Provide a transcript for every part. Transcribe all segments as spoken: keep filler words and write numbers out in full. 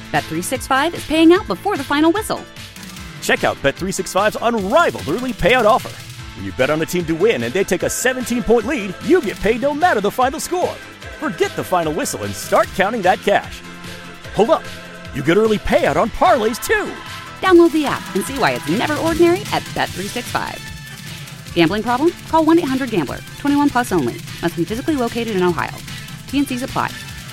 Bet three sixty-five is paying out before the final whistle. Check out Bet three sixty-five's unrivaled early payout offer. When you bet on a team to win and they take a seventeen-point lead, you get paid no matter the final score. Forget the final whistle and start counting that cash. Hold up. You get early payout on parlays, too. Download the app and see why it's never ordinary at Bet three sixty-five. Gambling problem? Call one eight hundred gambler. twenty-one plus only. Must be physically located in Ohio. T and C's apply.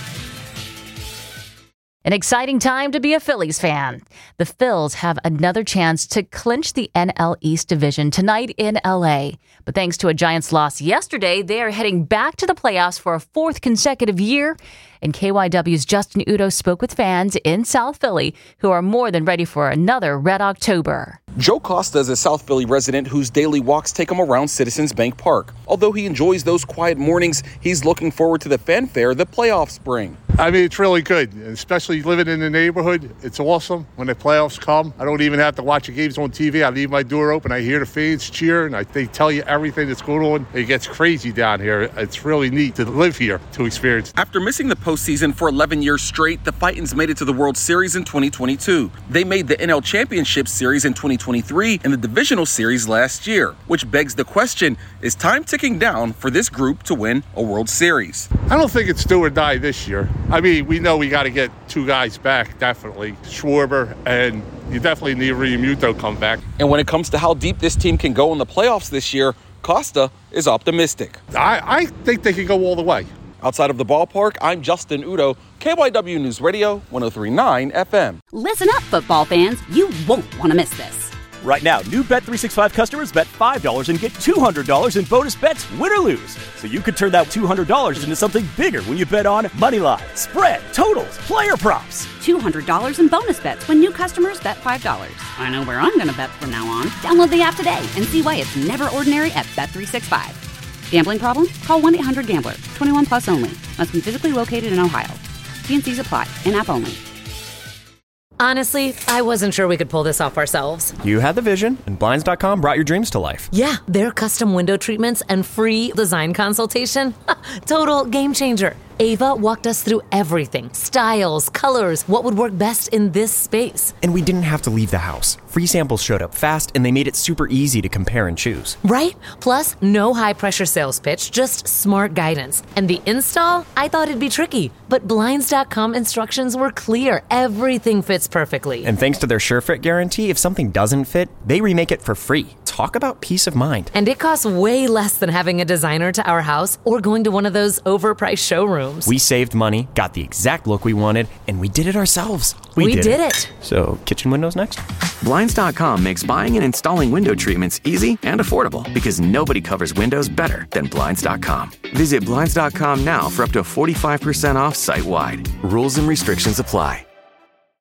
An exciting time to be a Phillies fan. The Phils have another chance to clinch the N L East division tonight in L A. But thanks to a Giants loss yesterday, they are heading back to the playoffs for a fourth consecutive year. And K Y W's Justin Udo spoke with fans in South Philly who are more than ready for another Red October. Joe Costa is a South Philly resident whose daily walks take him around Citizens Bank Park. Although he enjoys those quiet mornings, he's looking forward to the fanfare the playoffs bring. I mean, it's really good, especially living in the neighborhood. It's awesome when the playoffs come. I don't even have to watch the games on T V. I leave my door open. I hear the fans cheer, and I, they tell you everything that's going on. It gets crazy down here. It's really neat to live here, to experience. After missing the postseason for eleven years straight, the Fightins made it to the World Series in twenty twenty-two. They made the N L Championship Series in twenty twenty-three and the Divisional Series last year, which begs the question, is time ticking down for this group to win a World Series? I don't think it's do or die this year. I mean, we know we got to get two guys back, definitely. Schwarber, and you definitely need Realmuto come back. And when it comes to how deep this team can go in the playoffs this year, Costa is optimistic. I, I think they can go all the way. Outside of the ballpark, I'm Justin Udo, K Y W News Radio, one oh three point nine F M. Listen up, football fans. You won't want to miss this. Right now, new Bet three sixty-five customers bet five dollars and get two hundred dollars in bonus bets, win or lose. So you could turn that two hundred dollars into something bigger when you bet on money line, spread, totals, player props. two hundred dollars in bonus bets when new customers bet five dollars. I know where I'm going to bet from now on. Download the app today and see why it's never ordinary at Bet three sixty-five. Gambling problem? Call one eight hundred gambler. twenty-one plus only. Must be physically located in Ohio. T and C's apply. In-app only. Honestly, I wasn't sure we could pull this off ourselves. You had the vision, and Blinds dot com brought your dreams to life. Yeah, their custom window treatments and free design consultation. Total game changer. Ava walked us through everything. Styles, colors, what would work best in this space. And we didn't have to leave the house. Free samples showed up fast, and they made it super easy to compare and choose. Right? Plus, no high-pressure sales pitch, just smart guidance. And the install? I thought it'd be tricky. But Blinds dot com instructions were clear. Everything fits perfectly. And thanks to their SureFit guarantee, if something doesn't fit, they remake it for free. Talk about peace of mind. And it costs way less than having a designer to our house or going to one of those overpriced showrooms. We saved money, got the exact look we wanted, and we did it ourselves. We, we did, did it. it. So, kitchen windows next? Blinds dot com makes buying and installing window treatments easy and affordable because nobody covers windows better than Blinds dot com. Visit Blinds dot com now for up to forty-five percent off site-wide. Rules and restrictions apply.